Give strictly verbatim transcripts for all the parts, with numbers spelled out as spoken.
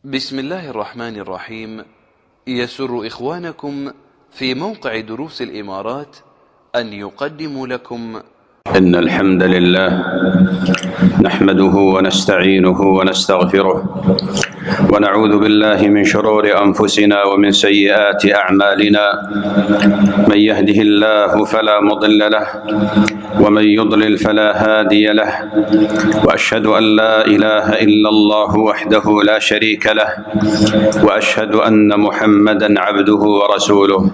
بسم الله الرحمن الرحيم. يسر إخوانكم في موقع دروس الإمارات أن يقدموا لكم إن الحمد لله نحمده ونستعينه ونستغفره ونعوذ بالله من شرور أنفسنا ومن سيئات أعمالنا. من يهده الله فلا مضل له ومن يضلل فلا هادي له، وأشهد أن لا إله إلا الله وحده لا شريك له، وأشهد أن محمدًا عبده ورسوله.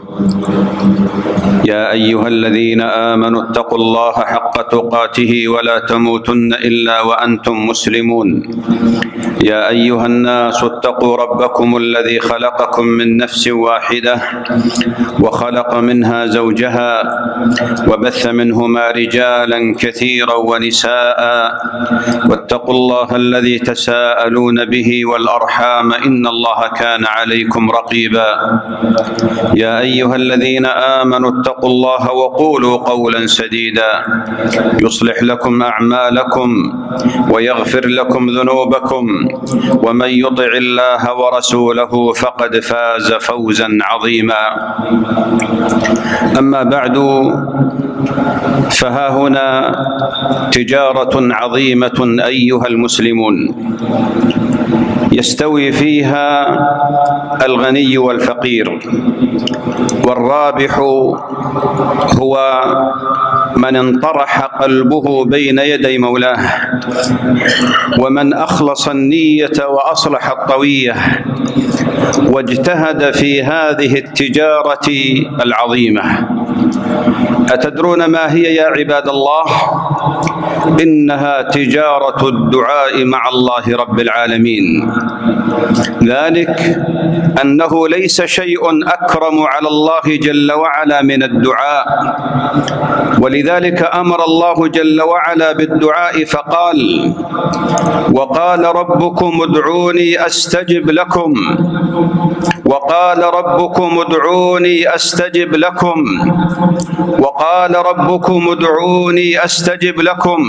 يا أيها الذين آمنوا اتقوا الله حق تقاته ولا تموتن إلا وأنتم مسلمون. يا أيها الناس اتقوا ربكم الذي خلقكم من نفس واحدة وخلق منها زوجها وبث منهما رجالا كثيرا ونساء، واتقوا الله الذي تساءلون به والأرحام إن الله كان عليكم رقيبا. يا أيها الذين آمنوا اتقوا الله وقولوا قولا سديدا يصلح لكم أعمالكم ويغفر لكم ذنوبكم، ومن يطع الله ورسوله فقد فاز فوزا عظيما. أما بعد، فها هنا تجارة عظيمة أيها المسلمون، يستوي فيها الغني والفقير، والرابح هو من انطرح قلبه بين يدي مولاه، ومن أخلص النية وأصلح الطوية واجتهد في هذه التجارة العظيمة. أتدرون ما هي يا عباد الله؟ إنها تجارة الدعاء مع الله رب العالمين. ذلك أنه ليس شيء أكرم على الله جل وعلا من الدعاء، ولذلك أمر الله جل وعلا بالدعاء فقال: وقال ربكم ادعوني أستجب لكم، وقال ربكم ادعوني أستجب لكم، وقال ربكم ادعوني أستجب لكم.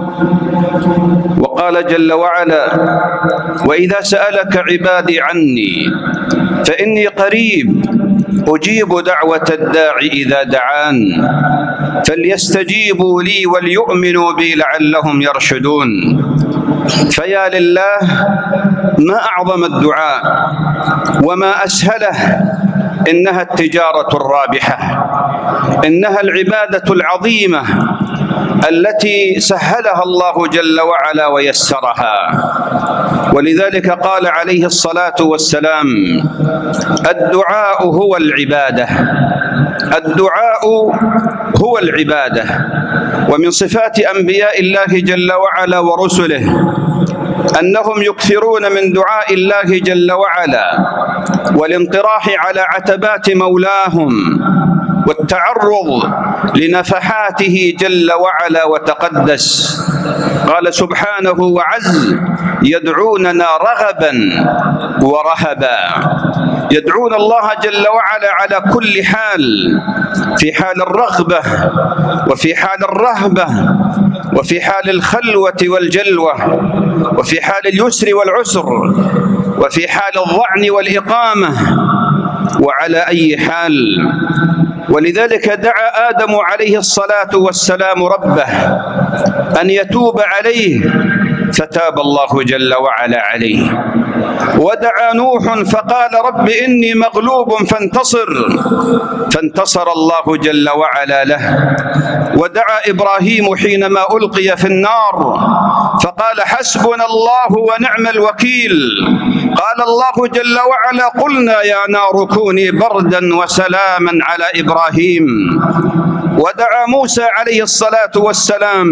وقال جل وعلا: وإذا سألك عبادي عني فإني قريب أجيب دعوة الداع إذا دعان فليستجيبوا لي وليؤمنوا بي لعلهم يرشدون. فيا لله، ما أعظم الدعاء وما أسهله. إنها التجارة الرابحة، إنها العبادة العظيمة التي سهلها الله جل وعلا ويسرها. ولذلك قال عليه الصلاة والسلام: الدعاء هو العبادة، الدعاء هو العبادة. ومن صفات أنبياء الله جل وعلا ورسله أنهم يكثرون من دعاء الله جل وعلا والانطراح على عتبات مولاهم والتعرض لنفحاته جل وعلا وتقدس. قال سبحانه وعز: يدعوننا رغبا ورهبا. يدعون الله جل وعلا على كل حال، في حال الرغبة وفي حال الرهبة وفي حال الخلوة والجلوة وفي حال اليسر والعسر وفي حال الظعن والإقامة وعلى أي حال. ولذلك دعا آدم عليه الصلاة والسلام ربه أن يتوب عليه فتاب الله جل وعلا عليه. ودعا نوح فقال: رب إني مغلوب فانتصر فانتصر الله جل وعلا له. ودعا إبراهيم حينما ألقي في النار فقال: حسبنا الله ونعم الوكيل. قال الله جل وعلا: قلنا يا نار كوني بردا وسلاما على إبراهيم. ودعا موسى عليه الصلاة والسلام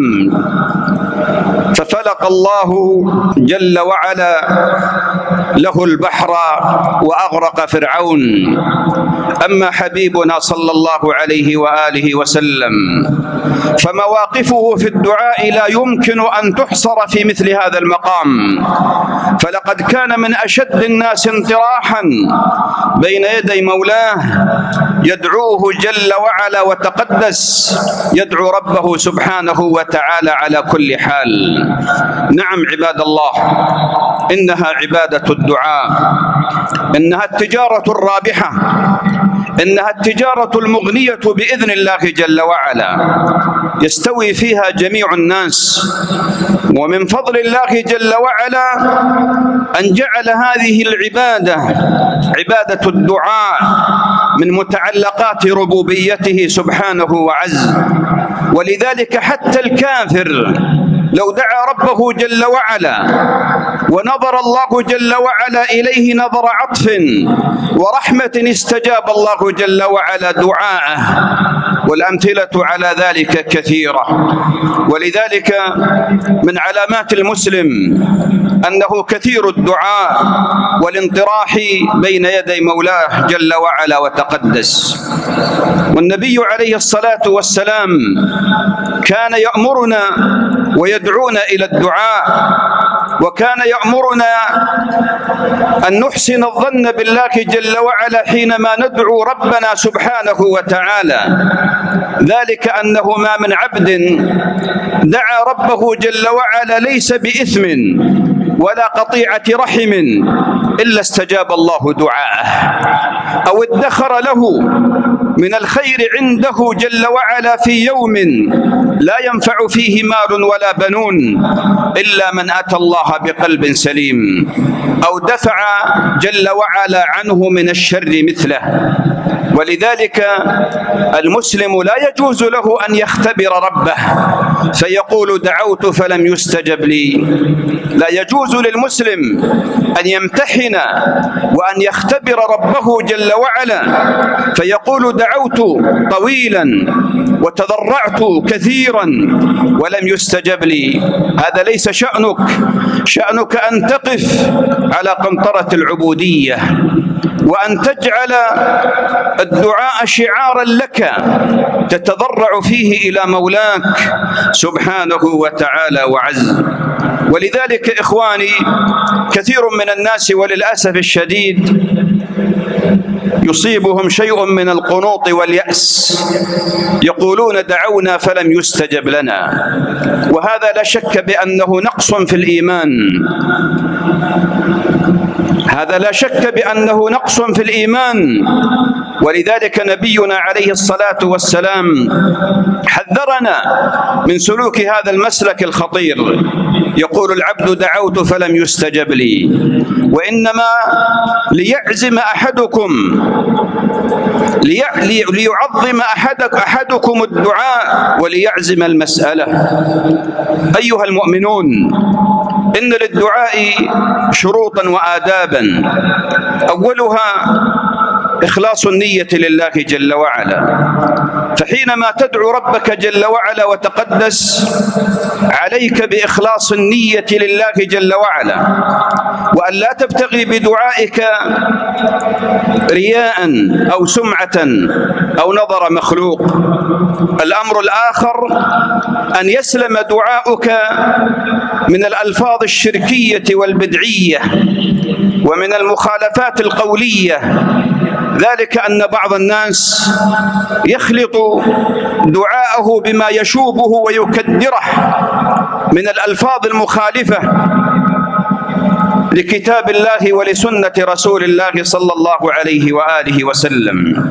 ففلق الله جل وعلا له البحر وأغرق فرعون. أما حبيبنا صلى الله عليه وآله وسلم فمواقفه في الدعاء لا يمكن أن تحصر في مثل هذا المقام، فلقد كان من أشد الناس انطراحا بين يدي مولاه يدعوه جل وعلا وتقدس، يدعو ربه سبحانه وتعالى على كل حال. نعم عباد الله، إنها عبادة الدعاء، إنها التجارة الرابحة، إنها التجارة المغنية بإذن الله جل وعلا، يستوي فيها جميع الناس. ومن فضل الله جل وعلا أن جعل هذه العبادة عبادة الدعاء من متعلقات ربوبيته سبحانه وعز، ولذلك حتى الكافر لو دعا ربه جل وعلا ونظر الله جل وعلا إليه نظر عطف ورحمة استجاب الله جل وعلا دعاءه، والأمثلة على ذلك كثيرة. ولذلك من علامات المسلم أنه كثير الدعاء والانطراح بين يدي مولاه جل وعلا وتقدس. والنبي عليه الصلاة والسلام كان يأمرنا ويدعونا إلى الدعاء، وكان يأمرنا أن نحسن الظن بالله جل وعلا حينما ندعو ربنا سبحانه وتعالى، ذلك أنه ما من عبد دعا ربه جل وعلا ليس بإثم ولا قطيعة رحم إلا استجاب الله دعاءه، أو ادخر له من الخير عنده جل وعلا في يوم لا ينفع فيه مال ولا بنون إلا من أتى الله بقلب سليم، أو دفع جل وعلا عنه من الشر مثله. ولذلك المسلم لا يجوز له أن يختبر ربه فيقول دعوت فلم يستجب لي. لا يجوز للمسلم أن يمتحن وأن يختبر ربه جل وعلا فيقول دعوت طويلا وتضرعت كثيرا ولم يستجب لي. هذا ليس شأنك، شأنك أن تقف على قنطرة العبودية وأن تجعل الدعاء شعارا لك تتضرع فيه إلى مولاك سبحانه وتعالى وعز. ولذلك إخواني كثير من الناس وللأسف الشديد يصيبهم شيء من القنوط واليأس، يقولون دعونا فلم يستجب لنا، وهذا لا شك بأنه نقص في الإيمان، هذا لا شك بأنه نقص في الإيمان. ولذلك نبينا عليه الصلاة والسلام حذرنا من سلوك هذا المسلك الخطير. يقول العبد دعوت فلم يستجب لي، وإنما ليعزم أحدكم ليعظم أحدك أحدكم الدعاء وليعزم المسألة. أيها المؤمنون، إن للدعاء شروطا وآدابا، أولها إخلاص النية لله جل وعلا، فحينما تدعو ربك جل وعلا وتقدس عليك بإخلاص النية لله جل وعلا، وأن لا تبتغي بدعائك رياء أو سمعة أو نظر مخلوق. الأمر الآخر أن يسلم دعاؤك من الألفاظ الشركية والبدعية ومن المخالفات القولية، ذلك أن بعض الناس يخلط دعاءه بما يشوبه ويكدره من الألفاظ المخالفة لكتاب الله ولسنة رسول الله صلى الله عليه وآله وسلم.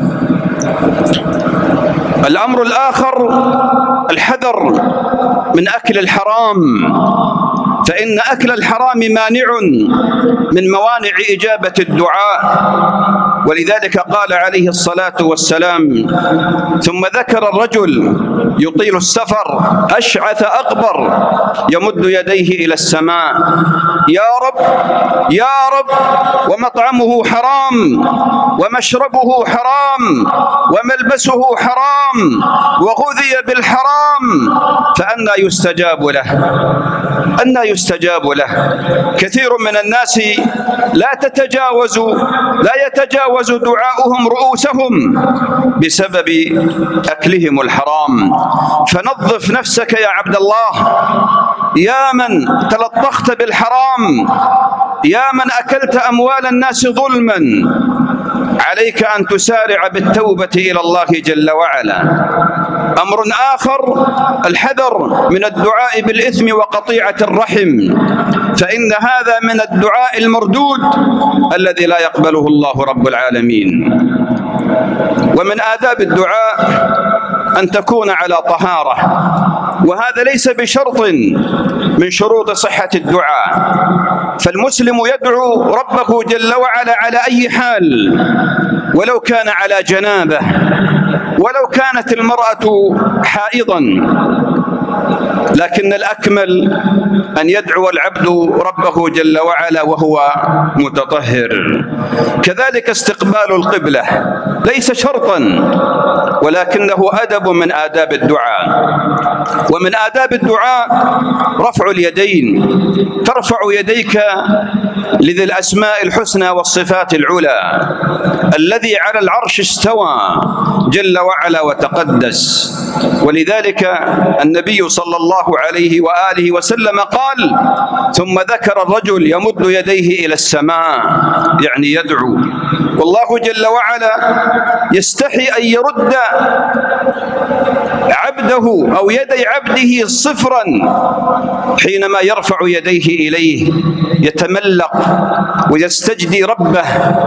الأمر الآخر الحذر من أكل الحرام، فإن أكل الحرام مانع من موانع إجابة الدعاء. ولذلك قال عليه الصلاة والسلام: ثم ذكر الرجل يطيل السفر أشعث أغبر يمد يديه إلى السماء: يا رب يا رب، ومطعمه حرام ومشربه حرام وملبسه حرام وغذي بالحرام، فأنى يستجاب له. أن يستجاب له. كثير من الناس لا تتجاوز لا يتجاوز دعاؤهم رؤوسهم بسبب أكلهم الحرام. فنظف نفسك يا عبد الله، يا من تلطخت بالحرام، يا من أكلت أموال الناس ظلما، عليك أن تسارع بالتوبة إلى الله جل وعلا. أمر آخر الحذر من الدعاء بالإثم وقطيعة الرحم، فإن هذا من الدعاء المردود الذي لا يقبله الله رب العالمين. ومن آداب الدعاء أن تكون على طهارة، وهذا ليس بشرط من شروط صحة الدعاء، فالمسلم يدعو ربه جل وعلا على أي حال، ولو كان على جنابه، ولو كانت المرأة حائضا، لكن الأكمل أن يدعو العبد ربه جل وعلا وهو متطهر. كذلك استقبال القبلة ليس شرطا، ولكنه أدب من آداب الدعاء. ومن آداب الدعاء رفع اليدين، ترفع يديك لذي الأسماء الحسنى والصفات العلى الذي على العرش استوى جل وعلا وتقدس. ولذلك النبي صلى الله عليه وآله وسلم قال: ثم ذكر الرجل يمد يديه إلى السماء، يعني يدعو، والله جل وعلا يستحي أن يرد عبده أو يدي عبده صفرا حينما يرفع يديه إليه، يتملق ويستجدي ربه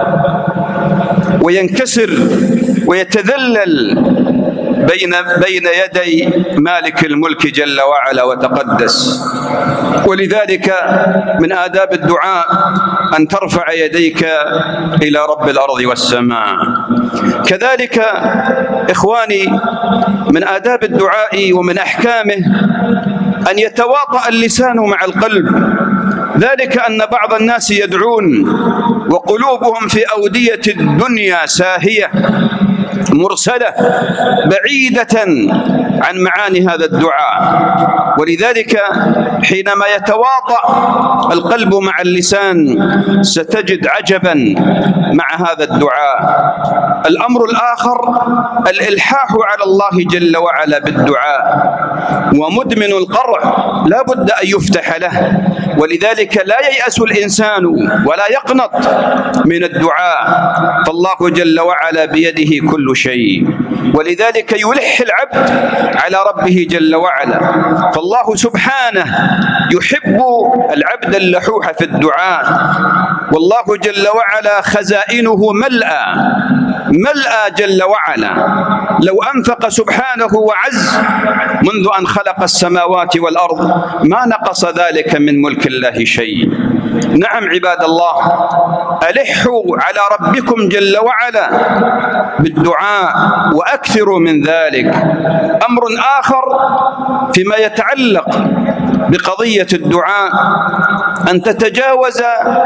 وينكسر ويتذلل بين بين يدي مالك الملك جل وعلا وتقدس. ولذلك من آداب الدعاء أن ترفع يديك إلى رب الأرض والسماء. كذلك إخواني من آداب الدعاء ومن أحكامه أن يتواطأ اللسان مع القلب، ذلك أن بعض الناس يدعون وقلوبهم في أودية الدنيا ساهية مرسلة بعيدة عن معاني هذا الدعاء. ولذلك حينما يتواطأ القلب مع اللسان ستجد عجبا مع هذا الدعاء. الأمر الآخر الإلحاح على الله جل وعلا بالدعاء، ومدمن القرع لا بد أن يفتح له، ولذلك لا ييأس الإنسان ولا يقنط من الدعاء، فالله جل وعلا بيده كل شيء. ولذلك يلح العبد على ربه جل وعلا، فالله سبحانه يحب العبد اللحوح في الدعاء، والله جل وعلا خزائنه ملأى ملأى جل وعلا. لو أنفق سبحانه وعز منذ أن خلق السماوات والأرض ما نقص ذلك من ملك الله شيء. نعم عباد الله، ألحوا على ربكم جل وعلا بالدعاء وأكثروا من ذلك. أمر آخر فيما يتعلق بقضية الدعاء أن تتجاوز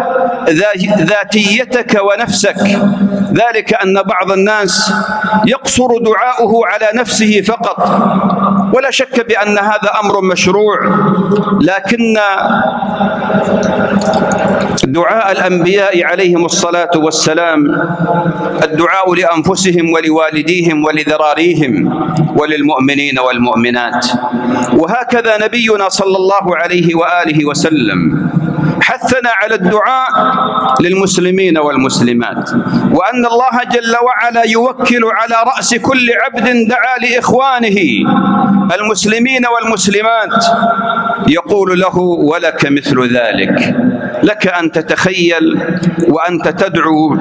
ذاتيتك ونفسك، ذلك أن بعض الناس يقصر دعاؤه على نفسه فقط، ولا شك بأن هذا أمر مشروع، لكن دعاء الأنبياء عليهم الصلاة والسلام الدعاء لأنفسهم ولوالديهم ولذراريهم وللمؤمنين والمؤمنات. وهكذا نبينا صلى الله عليه وآله وسلم حثنا على الدعاء للمسلمين والمسلمات، وأن الله جل وعلا يوكل على رأس كل عبد دعا لإخوانه المسلمين والمسلمات يقول له: ولك مثل ذلك. لك أن تتخيل وأنت تدعو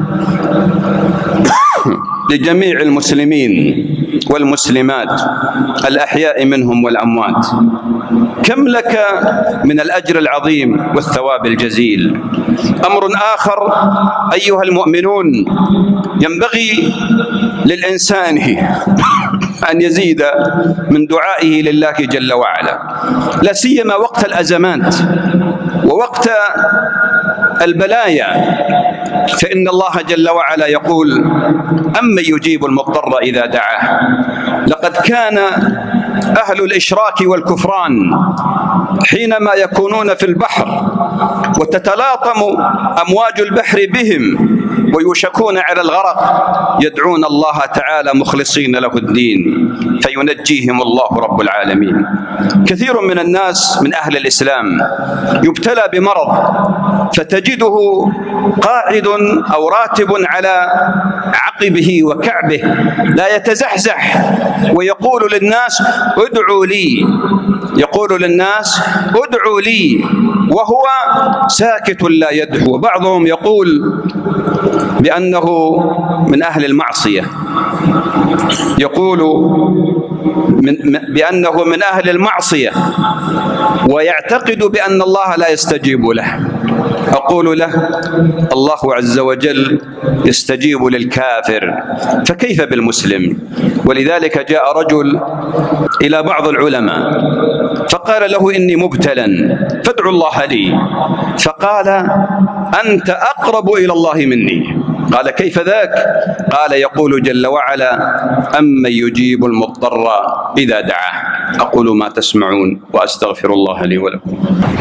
لجميع المسلمين والمسلمات الأحياء منهم والأموات، كم لك من الأجر العظيم والثواب الجزيل. أمر آخر أيها المؤمنون، ينبغي للإنسان أن يزيد من دعائه لله جل وعلا، لا سيما وقت الأزمات ووقت البلايا، فإن الله جل وعلا يقول: أمن يجيب المضطر إذا دعاه. لقد كان أهل الإشراك والكفران حينما يكونون في البحر وتتلاطم أمواج البحر بهم ويوشكون على الغرق، يدعون الله تعالى مخلصين له الدين فينجيهم الله رب العالمين. كثير من الناس من أهل الإسلام يبتلى بمرض فتجده قاعد أو راتب على عقبه وكعبه لا يتزحزح، ويقول للناس ادعوا لي، يقول للناس ادعوا لي وهو ساكت لا يدعو. بعضهم يقول بأنه من أهل المعصية، يقول من بأنه من أهل المعصية ويعتقد بأن الله لا يستجيب له. أقول له الله عز وجل يستجيب للكافر، فكيف بالمسلم؟ ولذلك جاء رجل إلى بعض العلماء فقال له إني مبتلا فادعوا الله لي، فقال أنت أقرب إلى الله مني. قال كيف ذاك؟ قال يقول جل وعلا أمن يجيب المضطر إذا دعاه. أقول ما تسمعون وأستغفر الله لي ولكم.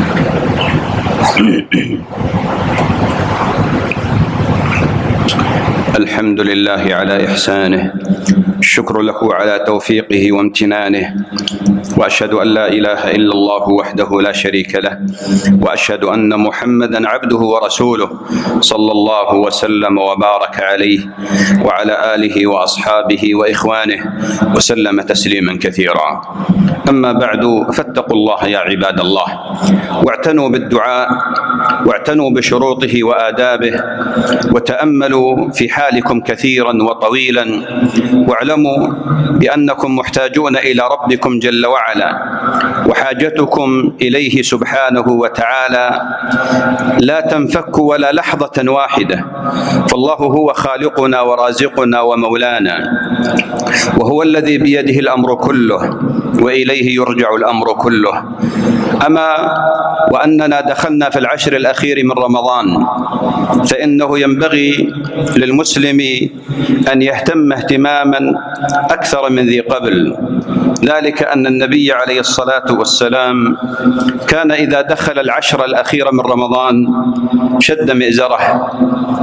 الحمد لله على إحسانه، الشكر له على توفيقه وامتنانه، وأشهد أن لا إله إلا الله وحده لا شريك له، وأشهد أن محمدًا عبده ورسوله صلى الله وسلم وبارك عليه وعلى آله وأصحابه وإخوانه وسلم تسليمًا كثيرا. أما بعد، فاتقوا الله يا عباد الله، واعتنوا بالدعاء، واعتنوا بشروطه وآدابه، وتأملوا في حالكم كثيرا وطويلا، واعلموا بأنكم محتاجون إلى ربكم جل وعلا، وحاجتكم إليه سبحانه وتعالى لا تنفك ولا لحظة واحدة، فالله هو خالقنا ورازقنا ومولانا، وهو الذي بيده الأمر كله وإليه يرجع الأمر كله. أما وأننا دخلنا في العشر الأخير من رمضان، فإنه ينبغي للمسلم أن يهتم اهتماما أكثر من ذي قبل، ذلك أن النبي عليه الصلاة والسلام كان إذا دخل العشر الأخير من رمضان شد مئزره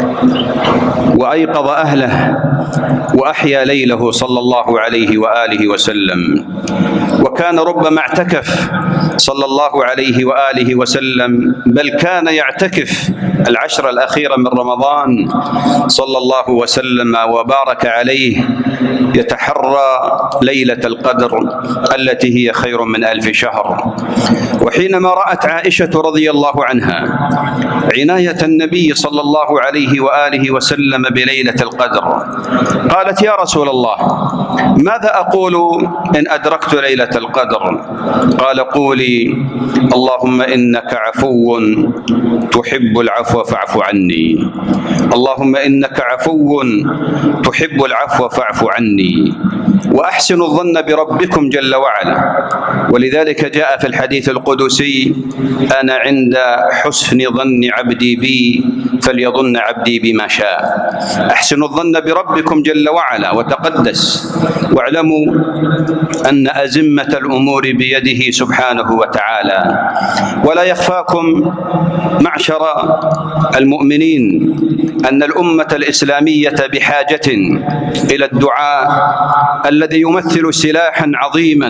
وأيقظ أهله وأحيا ليله صلى الله عليه وآله وسلم، وكان ربما اعتكف صلى الله عليه وآله وسلم، بل كان يعتكف العشر الأخير من رمضان صلى الله وسلم وبارك عليه، يتحرى ليلة القدر التي هي خير من ألف شهر. وحينما رأت عائشة رضي الله عنها عناية النبي صلى الله عليه وآله وسلم بليلة القدر، قالت يا رسول الله ماذا أقول إن أدركت ليلة القدر؟ قال قولي اللهم إنك عفو تحب العفو فاعف عني، اللهم إنك عفو تحب العفو فاعف عني، وأحسنوا الظن بربكم جل وعلا. ولذلك جاء في الحديث القدسي أنا عند حسن ظن عبدي بي فليظن عبدي بما شاء. أحسنوا الظن بربكم جل وعلا وتقدس، واعلموا أن أزمة الأمور بيده سبحانه وتعالى، ولا يخفاكم معشر المؤمنين أن الأمة الإسلامية بحاجة إلى الدعاء الذي يمثل سلاحا عظيما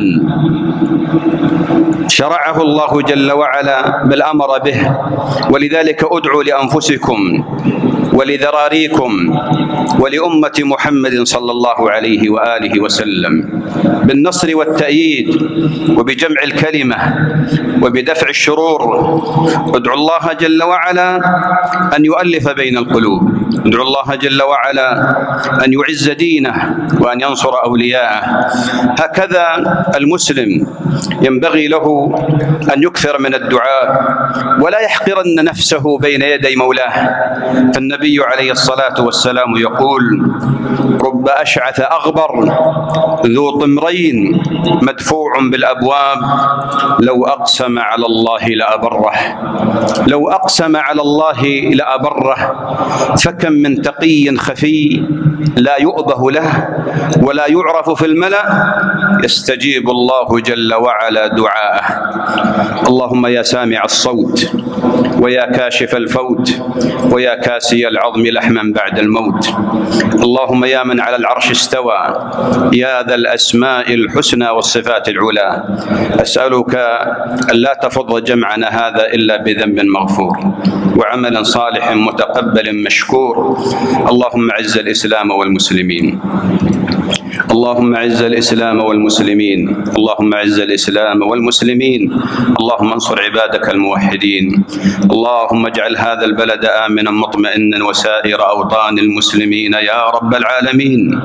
شرعه الله جل وعلا بل أمر به. ولذلك أدعوا لأنفسكم ولذراريكم ولأمة محمد صلى الله عليه وآله وسلم بالنصر والتأييد وبجمع الكلمة وبدفع الشرور. ادعوا الله جل وعلا أن يؤلف بين القلوب، ادعوا الله جل وعلا أن يعز دينه وأن ينصر أولياءه. هكذا المسلم ينبغي له أن يكثر من الدعاء ولا يحقرن نفسه بين يدي مولاه، فالنبي عليه الصلاة والسلام يقول رب أشعث أغبر ذو طمرين مدفوع بالأبواب لو أقسم على الله لأبره، لو أقسم على الله لأبره، فكم من تقي خفي لا يؤبه له ولا يعرف في الملأ يستجيب الله جل وعلا دعاءه. اللهم يا سامع الصوت ويا كاشف الفوت ويا كاسي العظم لحما بعد الموت، اللهم يا من على العرش استوى يا ذا الأسماء الحسنى والصفات العلى، أسألك ألا تفض جمعنا هذا إلا بذنب مغفور وعمل صالح متقبل مشكور. اللهم أعز الإسلام والمسلمين، اللهم أعز الإسلام والمسلمين، اللهم أعز الإسلام والمسلمين، اللهم انصر عبادك الموحدين، اللهم اجعل هذا البلد آمنا مطمئنا وسائر أوطان المسلمين يا رب العالمين.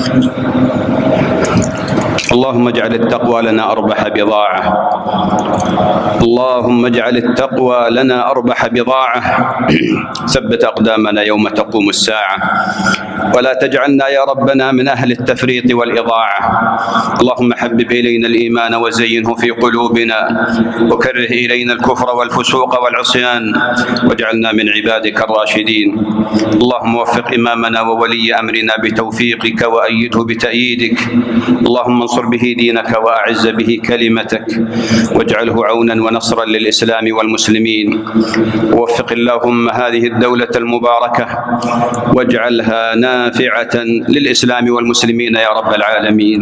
اللهم اجعل التقوى لنا أربح بضاعة، اللهم اجعل التقوى لنا أربح بضاعة، ثبت أقدامنا يوم تقوم الساعة، ولا تجعلنا يا ربنا من أهل التفريط والإضاعة. اللهم حبب إلينا الإيمان وزينه في قلوبنا، وكره إلينا الكفر والفسوق والعصيان، واجعلنا من عبادك الراشدين. اللهم وفق إمامنا وولي أمرنا بتوفيقك وأيده بتأييدك، اللهم انصر به دينك وأعز به كلمتك، واجعله عونا ونصرا للإسلام والمسلمين. ووفق اللهم هذه الدولة المباركة واجعلها نافعة للإسلام والمسلمين يا رب العالمين.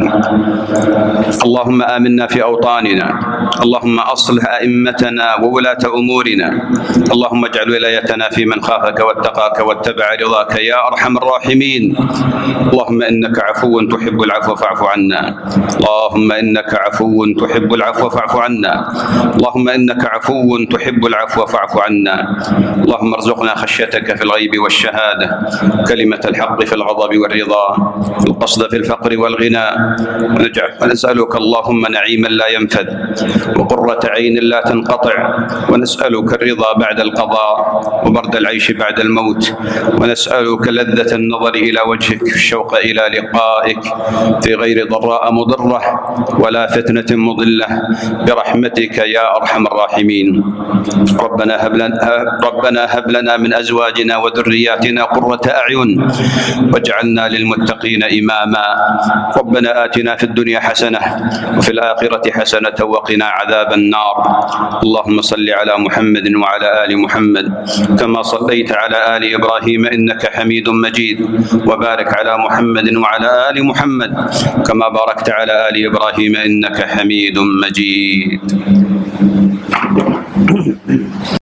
اللهم آمنا في أوطاننا، اللهم أصلح أئمتنا وولاة أمورنا، اللهم اجعل ولايتنا في من خافك واتقاك واتبع رضاك يا أرحم الراحمين. اللهم إنك عفو تحب العفو فاعف عنا، اللهم إنك عفو تحب العفو فاعف عنا، اللهم إنك عفو تحب العفو فاعف عنا. اللهم ارزقنا خشيتك في الغيب والشهادة، كلمة الحق في الغضب والرضا، القصد في الفقر والغنى، ونسألك اللهم نعيما لا ينفد وقرة عين لا تنقطع، ونسألك الرضا بعد القضاء وبرد العيش بعد الموت، ونسألك لذة النظر إلى وجهك، الشوق إلى لقائك في غير ضراء مضرة ولا فتنة مضلة، برحمتك يا أرحم الراحمين. ربنا هب لنا ربنا هب لنا من أزواجنا وذرياتنا قرة أعين واجعلنا للمتقين إماما. ربنا آتنا في الدنيا حسنة وفي الآخرة حسنة وقنا عذاب النار. اللهم صل على محمد وعلى آل محمد كما صليت على آل إبراهيم إنك حميد مجيد، وبارك على محمد وعلى آل محمد كما باركت على آل إبراهيم إنك حميد مجيد.